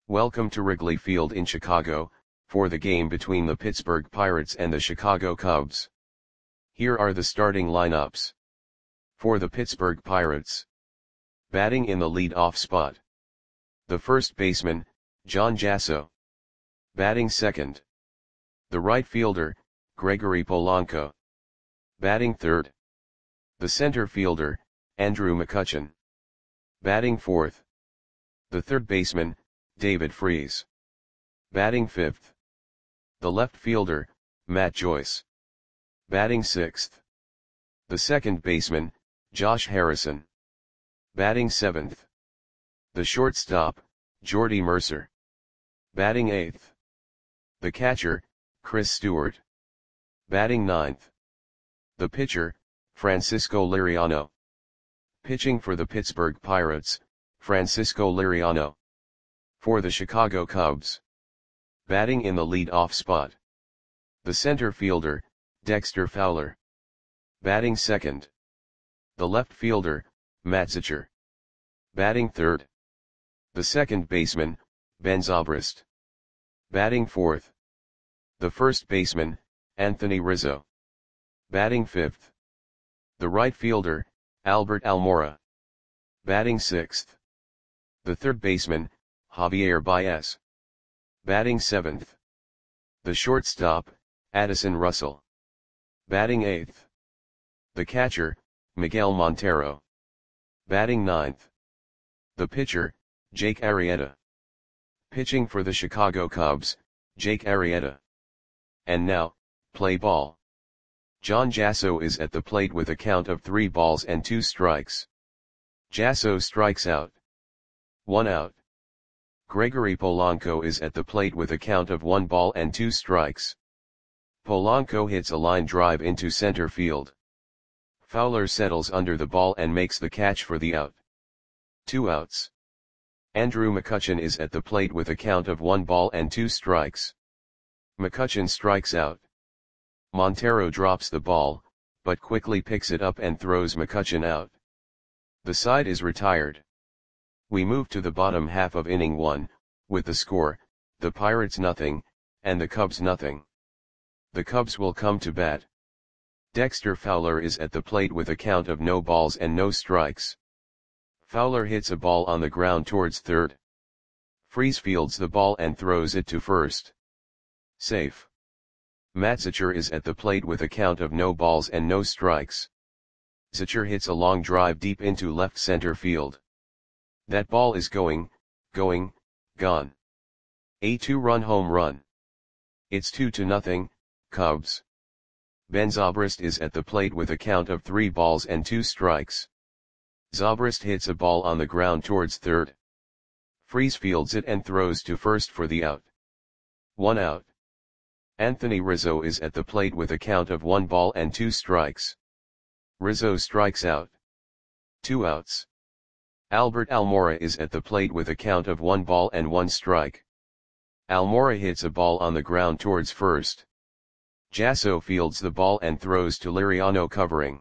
Welcome to Wrigley Field in Chicago, for the game between the Pittsburgh Pirates and the Chicago Cubs. Here are the starting lineups. For the Pittsburgh Pirates. Batting in the lead-off spot. The first baseman, John Jasso. Batting second. The right fielder, Gregory Polanco. Batting third. The center fielder, Andrew McCutchen. Batting fourth. The third baseman, David Freese. Batting fifth. The left fielder, Matt Joyce. Batting sixth. The second baseman, Josh Harrison. Batting seventh. The shortstop, Jordy Mercer. Batting eighth. The catcher, Chris Stewart. Batting ninth. The pitcher, Francisco Liriano. Pitching for the Pittsburgh Pirates, Francisco Liriano. For the Chicago Cubs. Batting in the lead-off spot. The center fielder, Dexter Fowler. Batting second. The left fielder, Matt Zicher. Batting third. The second baseman, Ben Zobrist. Batting fourth. The first baseman, Anthony Rizzo. Batting fifth. The right fielder, Albert Almora. Batting sixth. The third baseman, Javier Baez. Batting seventh. The shortstop, Addison Russell. Batting eighth. The catcher, Miguel Montero. Batting ninth. The pitcher, Jake Arrieta. Pitching for the Chicago Cubs, Jake Arrieta. And now, play ball. John Jasso is at the plate with a count of 3 balls and 2 strikes. Jasso strikes out. 1 out. Gregory Polanco is at the plate with a count of 1 ball and 2 strikes. Polanco hits a line drive into center field. Fowler settles under the ball and makes the catch for the out. 2 outs. Andrew McCutchen is at the plate with a count of 1 ball and 2 strikes. McCutchen strikes out. Montero drops the ball, but quickly picks it up and throws McCutchen out. The side is retired. We move to the bottom half of inning 1, with the score, the Pirates nothing, and the Cubs nothing. The Cubs will come to bat. Dexter Fowler is at the plate with a count of no balls and no strikes. Fowler hits a ball on the ground towards third. Freese fields the ball and throws it to first. Safe. Matt Zicher is at the plate with a count of no balls and no strikes. Zicher hits a long drive deep into left center field. That ball is gone. A 2-run home run. It's 2-0, Cubs. Ben Zobrist is at the plate with a count of 3 balls and 2 strikes. Zobrist hits a ball on the ground towards third. Freese fields it and throws to first for the out. 1 out. Anthony Rizzo is at the plate with a count of 1 ball and 2 strikes. Rizzo strikes out. 2 outs. Albert Almora is at the plate with a count of 1 ball and 1 strike. Almora hits a ball on the ground towards first. Jasso fields the ball and throws to Liriano covering.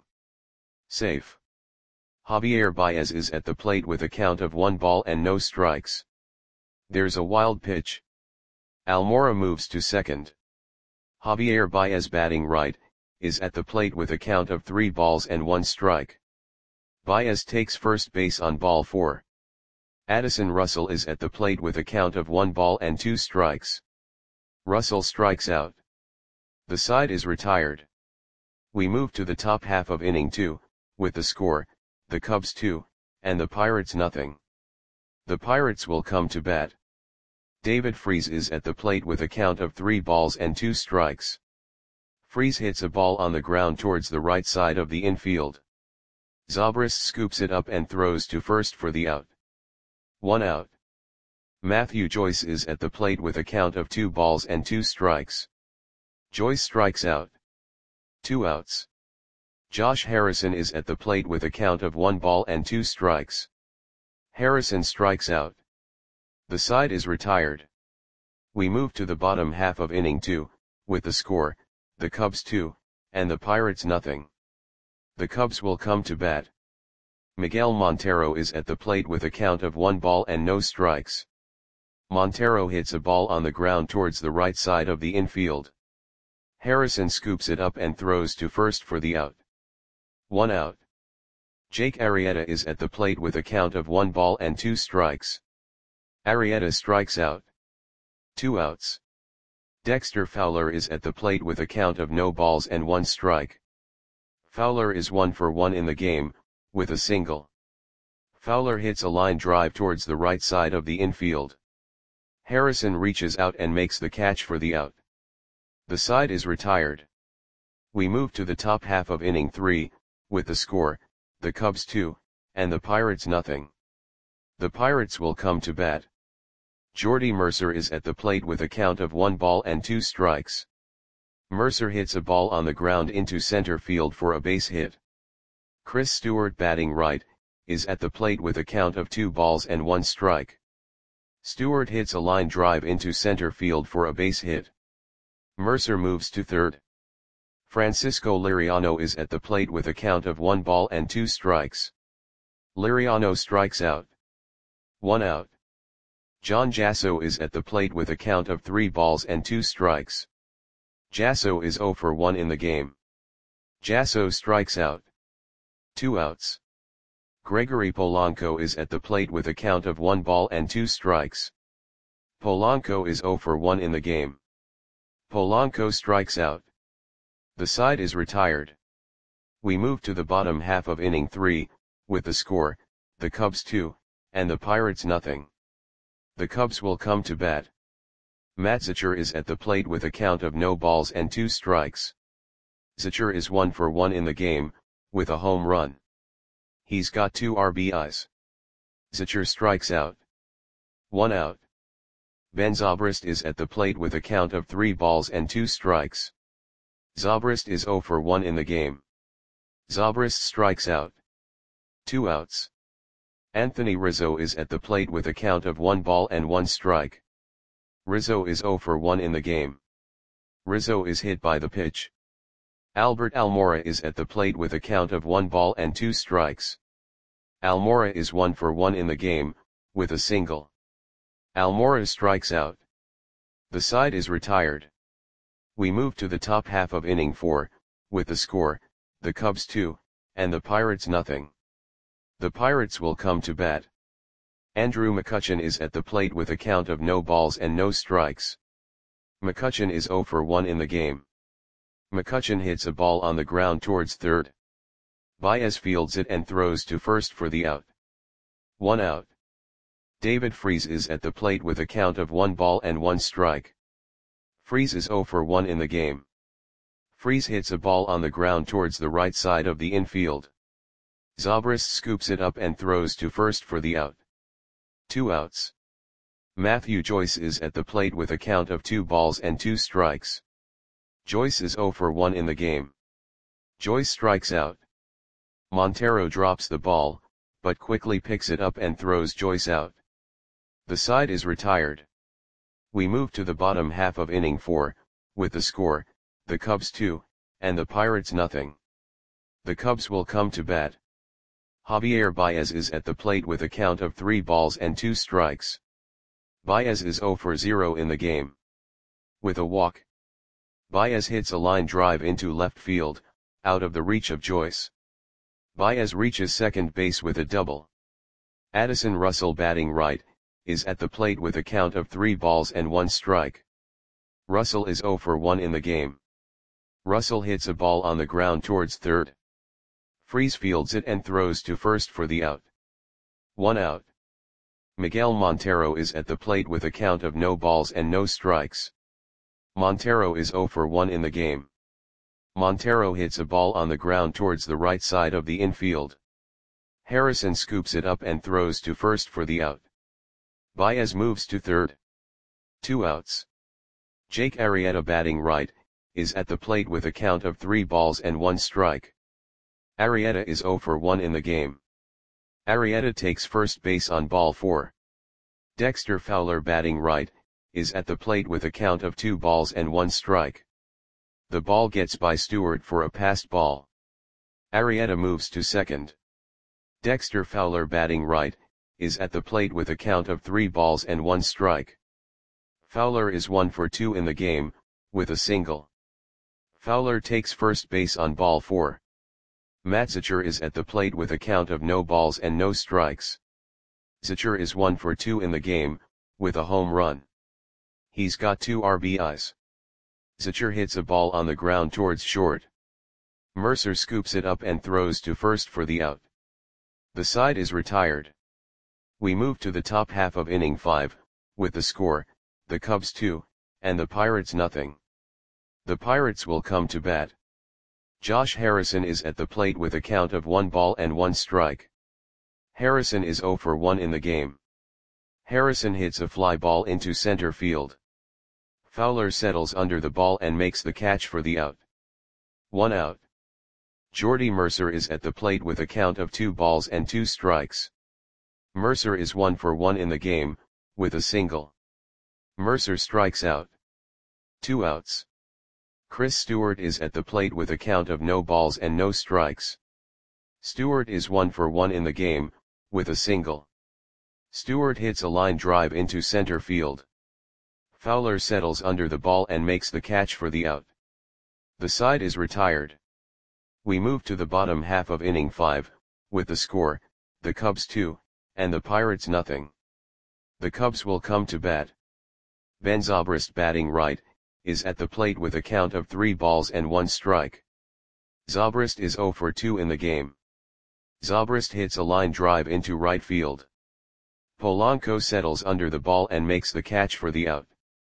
Safe. Javier Baez is at the plate with a count of 1 ball and no strikes. There's a wild pitch. Almora moves to second. Javier Baez, batting right, is at the plate with a count of 3 balls and 1 strike. Baez takes first base on ball 4. Addison Russell is at the plate with a count of 1 ball and 2 strikes. Russell strikes out. The side is retired. We move to the top half of inning 2, with the score, the Cubs 2, and the Pirates nothing. The Pirates will come to bat. David Freese is at the plate with a count of 3 balls and 2 strikes. Freese hits a ball on the ground towards the right side of the infield. Zobrist scoops it up and throws to first for the out. 1 out. Matthew Joyce is at the plate with a count of 2 balls and 2 strikes. Joyce strikes out. 2 outs. Josh Harrison is at the plate with a count of 1 ball and 2 strikes. Harrison strikes out. The side is retired. We move to the bottom half of inning 2, with the score, the Cubs 2, and the Pirates nothing. The Cubs will come to bat. Miguel Montero is at the plate with a count of 1 ball and no strikes. Montero hits a ball on the ground towards the right side of the infield. Harrison scoops it up and throws to first for the out. 1 out. Jake Arrieta is at the plate with a count of 1 ball and 2 strikes. Arrieta strikes out. 2 outs. Dexter Fowler is at the plate with a count of no balls and 1 strike. Fowler is 1 for 1 in the game, with a single. Fowler hits a line drive towards the right side of the infield. Harrison reaches out and makes the catch for the out. The side is retired. We move to the top half of inning 3, with the score, the Cubs 2, and the Pirates nothing. The Pirates will come to bat. Jordy Mercer is at the plate with a count of 1 ball and 2 strikes. Mercer hits a ball on the ground into center field for a base hit. Chris Stewart, batting right, is at the plate with a count of 2 balls and 1 strike. Stewart hits a line drive into center field for a base hit. Mercer moves to third. Francisco Liriano is at the plate with a count of 1 ball and 2 strikes. Liriano strikes out. 1 out. John Jasso is at the plate with a count of 3 balls and 2 strikes. Jasso is 0 for 1 in the game. Jasso strikes out. 2 outs. Gregory Polanco is at the plate with a count of 1 ball and 2 strikes. Polanco is 0 for 1 in the game. Polanco strikes out. The side is retired. We move to the bottom half of inning 3, with the score, the Cubs 2, and the Pirates nothing. The Cubs will come to bat. Matt Zachor is at the plate with a count of no balls and 2 strikes. Zachor is 1 for 1 in the game, with a home run. He's got 2 RBIs. Zachor strikes out. 1 out. Ben Zobrist is at the plate with a count of 3 balls and 2 strikes. Zobrist is 0 for 1 in the game. Zobrist strikes out. 2 outs. Anthony Rizzo is at the plate with a count of 1 ball and 1 strike. Rizzo is 0 for 1 in the game. Rizzo is hit by the pitch. Albert Almora is at the plate with a count of 1 ball and 2 strikes. Almora is 1 for 1 in the game, with a single. Almora strikes out. The side is retired. We move to the top half of inning 4, with the score, the Cubs 2, and the Pirates nothing. The Pirates will come to bat. Andrew McCutchen is at the plate with a count of no balls and no strikes. McCutchen is 0 for 1 in the game. McCutchen hits a ball on the ground towards third. Baez fields it and throws to first for the out. 1 out. David Freese is at the plate with a count of 1 ball and 1 strike. Freese is 0 for 1 in the game. Freese hits a ball on the ground towards the right side of the infield. Zobrist scoops it up and throws to first for the out. 2 outs. Matthew Joyce is at the plate with a count of 2 balls and 2 strikes. Joyce is 0 for 1 in the game. Joyce strikes out. Montero drops the ball, but quickly picks it up and throws Joyce out. The side is retired. We move to the bottom half of inning 4, with the score, the Cubs 2, and the Pirates nothing. The Cubs will come to bat. Javier Baez is at the plate with a count of 3 balls and 2 strikes. Baez is 0 for 0 in the game. With a walk. Baez hits a line drive into left field, out of the reach of Joyce. Baez reaches second base with a double. Addison Russell, batting right, is at the plate with a count of 3 balls and 1 strike. Russell is 0 for 1 in the game. Russell hits a ball on the ground towards third. Freese fields it and throws to first for the out. 1 out. Miguel Montero is at the plate with a count of no balls and no strikes. Montero is 0 for 1 in the game. Montero hits a ball on the ground towards the right side of the infield. Harrison scoops it up and throws to first for the out. Baez moves to third. 2 outs. Jake Arrieta, batting right, is at the plate with a count of 3 balls and 1 strike. Arrieta is 0 for 1 in the game. Arrieta takes first base on ball 4. Dexter Fowler, batting right, is at the plate with a count of 2 balls and 1 strike. The ball gets by Stewart for a passed ball. Arrieta moves to second. Dexter Fowler, batting right, is at the plate with a count of 3 balls and 1 strike. Fowler is 1 for 2 in the game, with a single. Fowler takes first base on ball 4. Matt Zachor is at the plate with a count of no balls and no strikes. Zachor is 1 for 2 in the game, with a home run. He's got 2 RBIs. Zachor hits a ball on the ground towards short. Mercer scoops it up and throws to first for the out. The side is retired. We move to the top half of inning 5, with the score, the Cubs 2, and the Pirates nothing. The Pirates will come to bat. Josh Harrison is at the plate with a count of 1 ball and 1 strike. Harrison is 0 for 1 in the game. Harrison hits a fly ball into center field. Fowler settles under the ball and makes the catch for the out. 1 out. Jordy Mercer is at the plate with a count of 2 balls and 2 strikes. Mercer is 1 for 1 in the game, with a single. Mercer strikes out. 2 outs. Chris Stewart is at the plate with a count of no balls and no strikes. Stewart is 1 for 1 in the game, with a single. Stewart hits a line drive into center field. Fowler settles under the ball and makes the catch for the out. The side is retired. We move to the bottom half of inning 5, with the score, the Cubs 2, and the Pirates nothing. The Cubs will come to bat. Ben Zobrist, batting right, is at the plate with a count of 3 balls and 1 strike. Zobrist is 0 for 2 in the game. Zobrist hits a line drive into right field. Polanco settles under the ball and makes the catch for the out.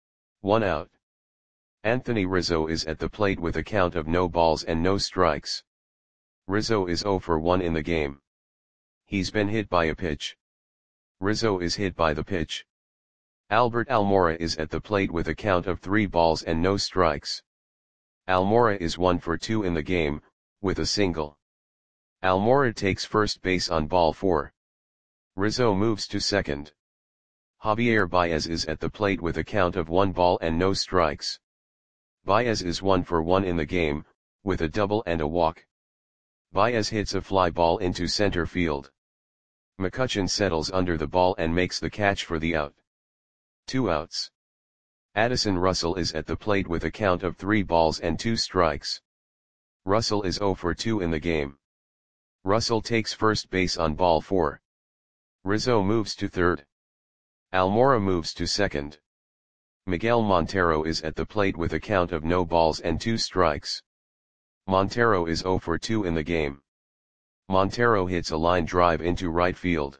1 out. Anthony Rizzo is at the plate with a count of no balls and no strikes. Rizzo is 0 for 1 in the game. He's been hit by a pitch. Rizzo is hit by the pitch. Albert Almora is at the plate with a count of 3 balls and no strikes. Almora is 1 for 2 in the game, with a single. Almora takes first base on ball 4. Rizzo moves to second. Javier Baez is at the plate with a count of 1 ball and no strikes. Baez is 1 for 1 in the game, with a double and a walk. Baez hits a fly ball into center field. McCutchen settles under the ball and makes the catch for the out. 2 outs. Addison Russell is at the plate with a count of 3 balls and 2 strikes. Russell is 0 for 2 in the game. Russell takes first base on ball 4. Rizzo moves to third. Almora moves to second. Miguel Montero is at the plate with a count of no balls and 2 strikes. Montero is 0 for 2 in the game. Montero hits a line drive into right field.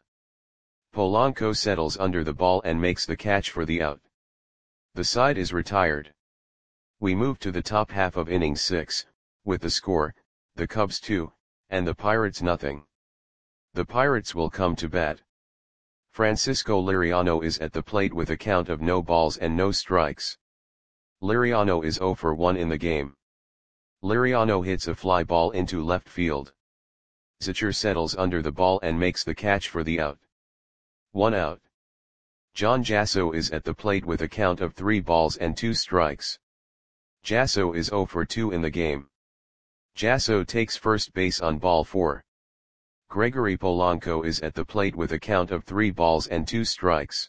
Polanco settles under the ball and makes the catch for the out. The side is retired. We move to the top half of inning 6, with the score, the Cubs 2, and the Pirates nothing. The Pirates will come to bat. Francisco Liriano is at the plate with a count of no balls and no strikes. Liriano is 0 for 1 in the game. Liriano hits a fly ball into left field. Zachor settles under the ball and makes the catch for the out. 1 out. John Jasso is at the plate with a count of 3 balls and 2 strikes. Jasso is 0 for 2 in the game. Jasso takes first base on ball 4. Gregory Polanco is at the plate with a count of 3 balls and 2 strikes.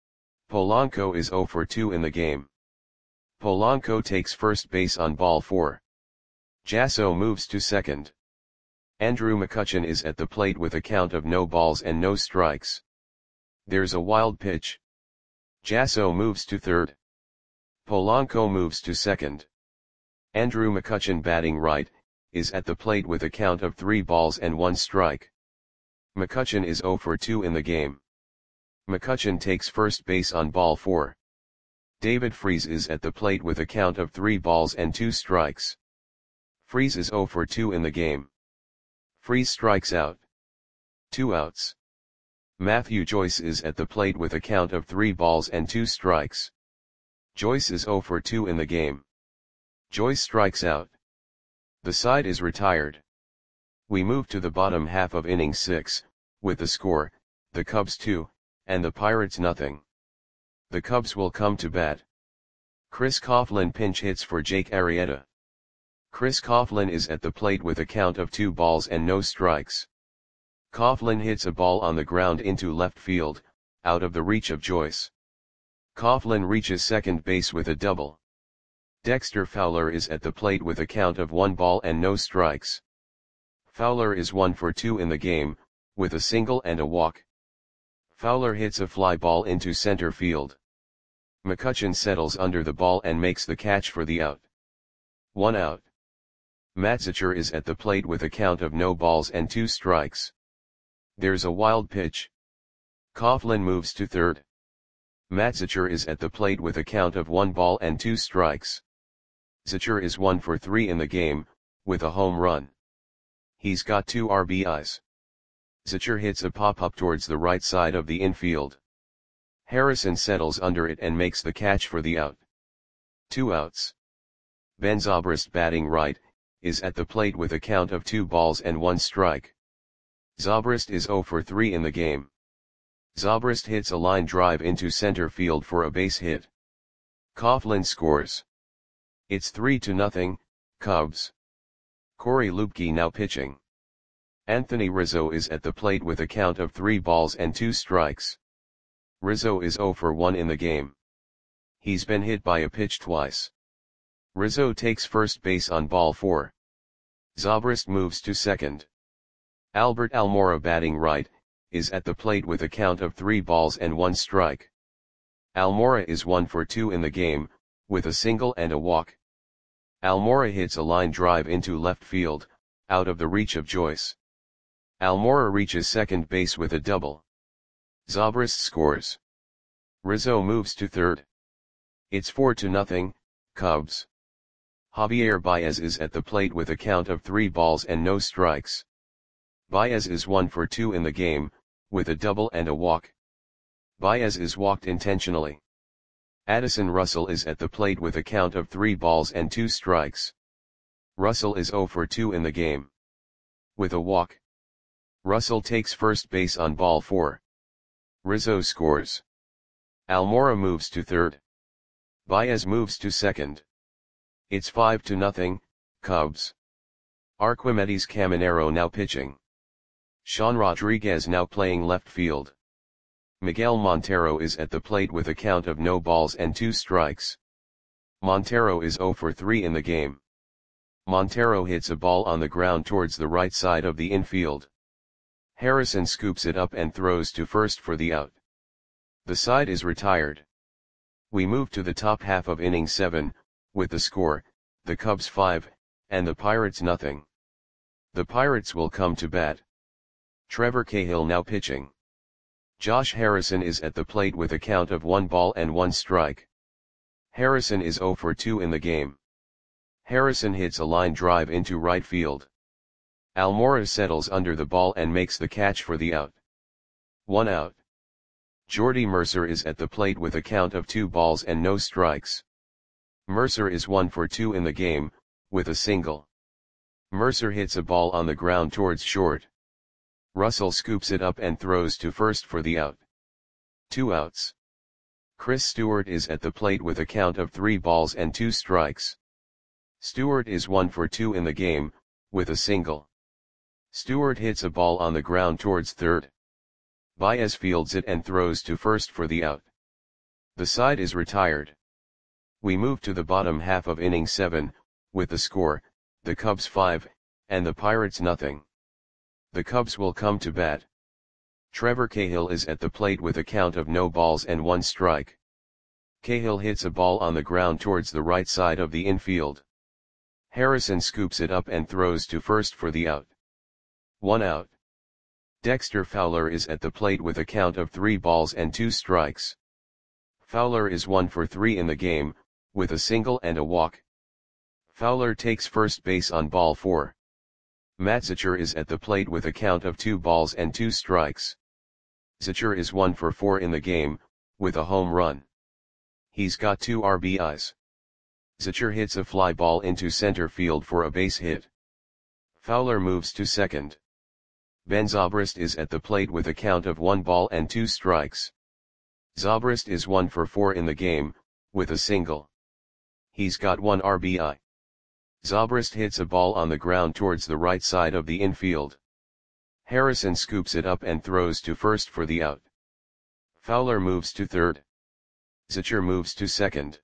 Polanco is 0 for 2 in the game. Polanco takes first base on ball 4. Jasso moves to second. Andrew McCutchen is at the plate with a count of no balls and no strikes. There's a wild pitch. Jasso moves to third. Polanco moves to second. Andrew McCutchen, batting right, is at the plate with a count of 3 balls and 1 strike. McCutchen is 0 for 2 in the game. McCutchen takes first base on ball 4. David Freese is at the plate with a count of 3 balls and 2 strikes. Freese is 0 for 2 in the game. Freese strikes out. 2 outs. Matthew Joyce is at the plate with a count of 3 balls and 2 strikes. Joyce is 0 for 2 in the game. Joyce strikes out. The side is retired. We move to the bottom half of inning 6, with the score, the Cubs 2, and the Pirates nothing. The Cubs will come to bat. Chris Coughlin pinch hits for Jake Arrieta. Chris Coughlin is at the plate with a count of 2 balls and no strikes. Coughlin hits a ball on the ground into left field, out of the reach of Joyce. Coughlin reaches second base with a double. Dexter Fowler is at the plate with a count of 1 ball and no strikes. Fowler is 1 for 2 in the game, with a single and a walk. Fowler hits a fly ball into center field. McCutchen settles under the ball and makes the catch for the out. 1 out. Matzicher is at the plate with a count of no balls and 2 strikes. There's a wild pitch. Coughlin moves to third. Matzicher is at the plate with a count of 1 ball and 2 strikes. Zicher is 1 for 3 in the game, with a home run. He's got 2 RBIs. Zicher hits a pop-up towards the right side of the infield. Harrison settles under it and makes the catch for the out. 2 outs. Ben Zobrist, batting right, is at the plate with a count of 2 balls and 1 strike. Zobrist is 0 for 3 in the game. Zobrist hits a line drive into center field for a base hit. Coughlin scores. It's 3-0, Cubs. Corey Lupke now pitching. Anthony Rizzo is at the plate with a count of 3 balls and 2 strikes. Rizzo is 0 for 1 in the game. He's been hit by a pitch twice. Rizzo takes first base on ball 4. Zobrist moves to second. Albert Almora, batting right, is at the plate with a count of 3 balls and 1 strike. Almora is 1 for 2 in the game, with a single and a walk. Almora hits a line drive into left field, out of the reach of Joyce. Almora reaches second base with a double. Zobrist scores. Rizzo moves to third. It's 4-0, Cubs. Javier Baez is at the plate with a count of 3 balls and no strikes. Baez is 1 for 2 in the game, with a double and a walk. Baez is walked intentionally. Addison Russell is at the plate with a count of 3 balls and 2 strikes. Russell is 0 for 2 in the game. With a walk. Russell takes first base on ball 4. Rizzo scores. Almora moves to third. Baez moves to second. It's 5-0, Cubs. Arquimedes Caminero now pitching. Sean Rodriguez now playing left field. Miguel Montero is at the plate with a count of no balls and 2 strikes. Montero is 0 for 3 in the game. Montero hits a ball on the ground towards the right side of the infield. Harrison scoops it up and throws to first for the out. The side is retired. We move to the top half of inning 7, with the score, the Cubs 5, and the Pirates nothing. The Pirates will come to bat. Trevor Cahill now pitching. Josh Harrison is at the plate with a count of 1 ball and 1 strike. Harrison is 0 for 2 in the game. Harrison hits a line drive into right field. Almora settles under the ball and makes the catch for the out. 1 out. Jordy Mercer is at the plate with a count of 2 balls and no strikes. Mercer is 1 for 2 in the game, with a single. Mercer hits a ball on the ground towards short. Russell scoops it up and throws to first for the out. 2 outs. Chris Stewart is at the plate with a count of 3 balls and 2 strikes. Stewart is 1 for 2 in the game, with a single. Stewart hits a ball on the ground towards third. Baez fields it and throws to first for the out. The side is retired. We move to the bottom half of inning 7, with the score, the Cubs 5, and the Pirates nothing. The Cubs will come to bat. Trevor Cahill is at the plate with a count of no balls and 1 strike. Cahill hits a ball on the ground towards the right side of the infield. Harrison scoops it up and throws to first for the out. 1 out. Dexter Fowler is at the plate with a count of 3 balls and 2 strikes. Fowler is 1 for 3 in the game, with a single and a walk. Fowler takes first base on ball 4. Matzicher is at the plate with a count of 2 balls and 2 strikes. Zicher is 1 for 4 in the game, with a home run. He's got 2 RBIs. Zicher hits a fly ball into center field for a base hit. Fowler moves to second. Ben Zobrist is at the plate with a count of 1 ball and 2 strikes. Zobrist is 1 for 4 in the game, with a single. He's got 1 RBI. Zobrist hits a ball on the ground towards the right side of the infield. Harrison scoops it up and throws to first for the out. Fowler moves to third. Zachar moves to second.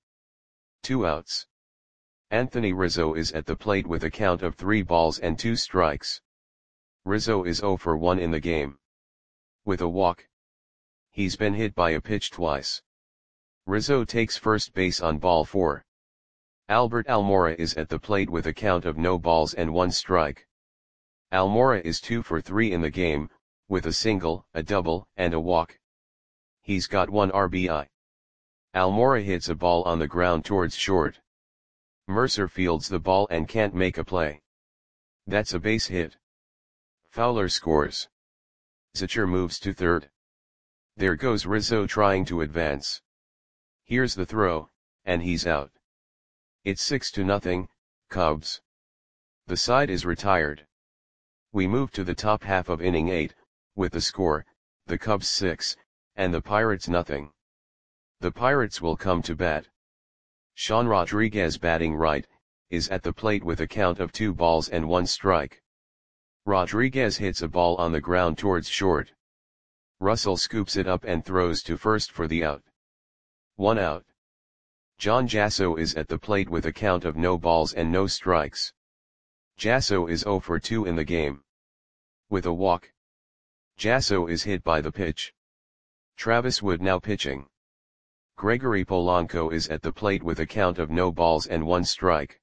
2 outs. Anthony Rizzo is at the plate with a count of 3 balls and 2 strikes. Rizzo is 0 for 1 in the game. With a walk. He's been hit by a pitch twice. Rizzo takes first base on ball 4. Albert Almora is at the plate with a count of no balls and 1 strike. Almora is 2 for 3 in the game, with a single, a double, and a walk. He's got 1 RBI. Almora hits a ball on the ground towards short. Mercer fields the ball and can't make a play. That's a base hit. Fowler scores. Zachar moves to third. There goes Rizzo trying to advance. Here's the throw, and he's out. It's 6-0, Cubs. The side is retired. We move to the top half of inning 8, with the score, the Cubs 6, and the Pirates nothing. The Pirates will come to bat. Sean Rodriguez, batting right, is at the plate with a count of 2 balls and 1 strike. Rodriguez hits a ball on the ground towards short. Russell scoops it up and throws to first for the out. 1 out. John Jasso is at the plate with a count of no balls and no strikes. Jasso is 0 for 2 in the game. With a walk. Jasso is hit by the pitch. Travis Wood now pitching. Gregory Polanco is at the plate with a count of no balls and 1 strike.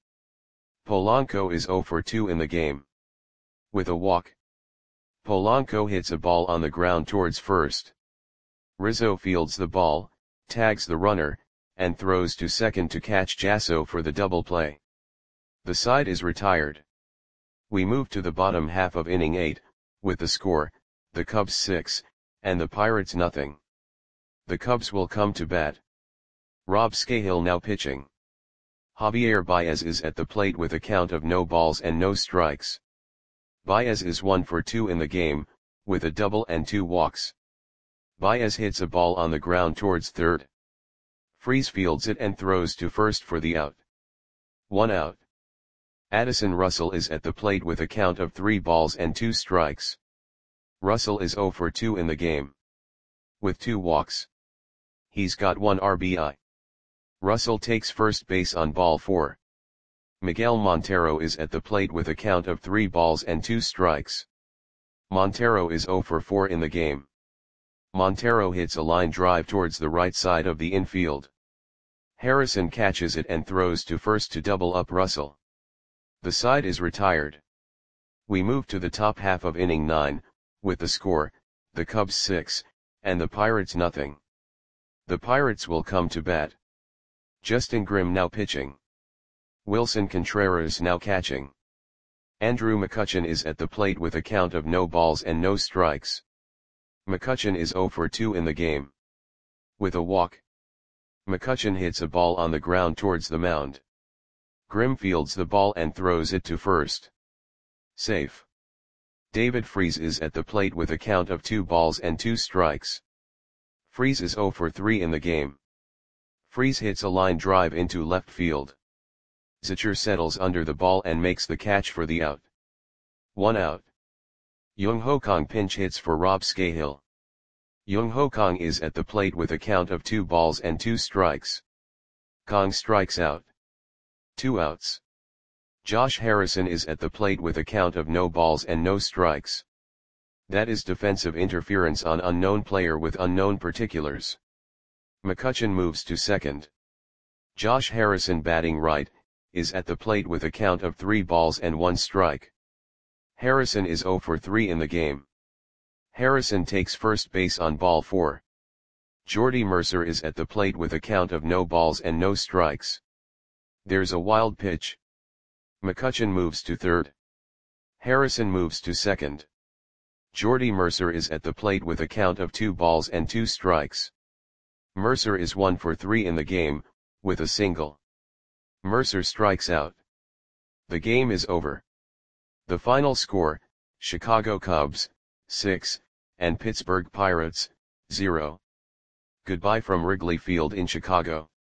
Polanco is 0 for 2 in the game. With a walk. Polanco hits a ball on the ground towards first. Rizzo fields the ball, tags the runner, and throws to second to catch Jasso for the double play. The side is retired. We move to the bottom half of inning 8, with the score, the Cubs 6, and the Pirates nothing. The Cubs will come to bat. Rob Scahill now pitching. Javier Baez is at the plate with a count of no balls and no strikes. Baez is 1 for 2 in the game, with a double and 2 walks. Baez hits a ball on the ground towards third. Freese fields it and throws to first for the out. 1 out. Addison Russell is at the plate with a count of 3 balls and 2 strikes. Russell is 0 for 2 in the game. With 2 walks. He's got 1 RBI. Russell takes first base on ball 4. Miguel Montero is at the plate with a count of 3 balls and 2 strikes. Montero is 0 for 4 in the game. Montero hits a line drive towards the right side of the infield. Harrison catches it and throws to first to double up Russell. The side is retired. We move to the top half of inning 9, with the score, the Cubs 6, and the Pirates nothing. The Pirates will come to bat. Justin Grimm now pitching. Wilson Contreras now catching. Andrew McCutchen is at the plate with a count of no balls and no strikes. McCutchen is 0 for 2 in the game. With a walk. McCutchen hits a ball on the ground towards the mound. Grimm fields the ball and throws it to first. Safe. David Freese is at the plate with a count of 2 balls and 2 strikes. Freese is 0 for 3 in the game. Freese hits a line drive into left field. Zachar settles under the ball and makes the catch for the out. 1 out. Jung Ho Kang pinch hits for Rob Scahill. Jung Ho Kang is at the plate with a count of 2 balls and 2 strikes. Kang strikes out. 2 outs. Josh Harrison is at the plate with a count of no balls and no strikes. That is defensive interference on unknown player with unknown particulars. McCutchen moves to second. Josh Harrison, batting right, is at the plate with a count of 3 balls and 1 strike. Harrison is 0 for 3 in the game. Harrison takes first base on ball 4. Jordy Mercer is at the plate with a count of no balls and no strikes. There's a wild pitch. McCutchen moves to third. Harrison moves to second. Jordy Mercer is at the plate with a count of 2 balls and 2 strikes. Mercer is 1 for 3 in the game, with a single. Mercer strikes out. The game is over. The final score, Chicago Cubs, 6, and Pittsburgh Pirates, 0. Goodbye from Wrigley Field in Chicago.